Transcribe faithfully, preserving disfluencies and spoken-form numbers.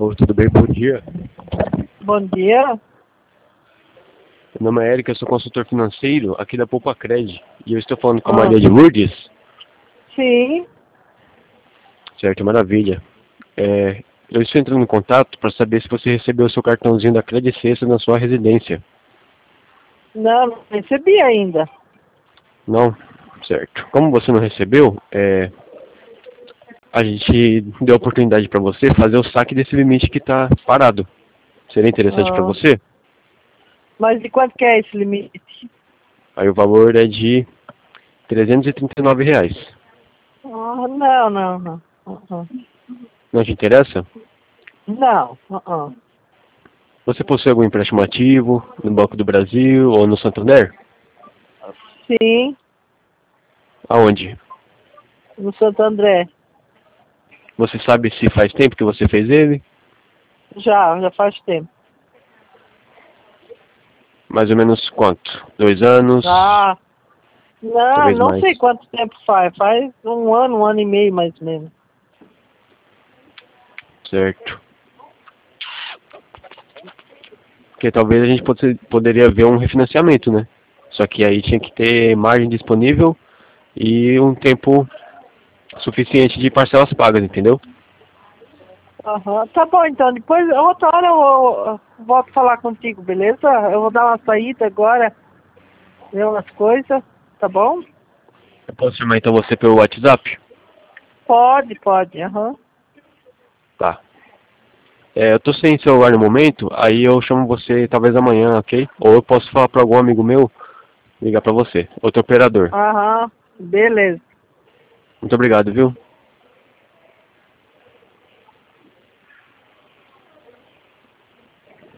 Oi, tudo bem? Bom dia. Bom dia. Meu nome é Eric, eu sou consultor financeiro aqui da Poupa Cred. E eu estou falando com a Ah. Maria de Lourdes. Sim. Certo, maravilha. É, eu estou entrando em contato para saber se você recebeu o seu cartãozinho da Cred Sexta na sua residência. Não, não recebi ainda. Não? Certo. Como você não recebeu, é, a gente deu a oportunidade para você fazer o saque desse limite que está parado. Seria interessante para Ah. você? Mas de quanto que é esse limite? Aí o valor é de trezentos e trinta e nove reais. Ah, não, não, não. Uh-uh. Não te interessa? Não. Uh-uh. Você possui algum empréstimo ativo no Banco do Brasil ou no Santander? Sim, Aonde? no Santo André. Você sabe se faz tempo que você fez ele? Já, já faz tempo. Mais ou menos quanto? Dois anos? Ah, não, Talvez não mais. sei quanto tempo faz. Faz um ano, um ano e meio mais ou menos. Certo. Porque talvez a gente pode- poderia ver um refinanciamento, né? Só que aí tinha que ter margem disponível e um tempo suficiente de parcelas pagas, entendeu? Aham. Tá bom, então. Depois, outra hora eu, vou- eu volto a falar contigo, beleza? Eu vou dar uma saída agora, ver umas coisas, tá bom? Eu posso chamar então você pelo WhatsApp? Pode, pode, aham. Tá. É, eu tô sem celular no momento, aí eu chamo você talvez amanhã, ok? Ou eu posso falar para algum amigo meu ligar para você, outro operador. Aham, beleza. Muito obrigado, viu?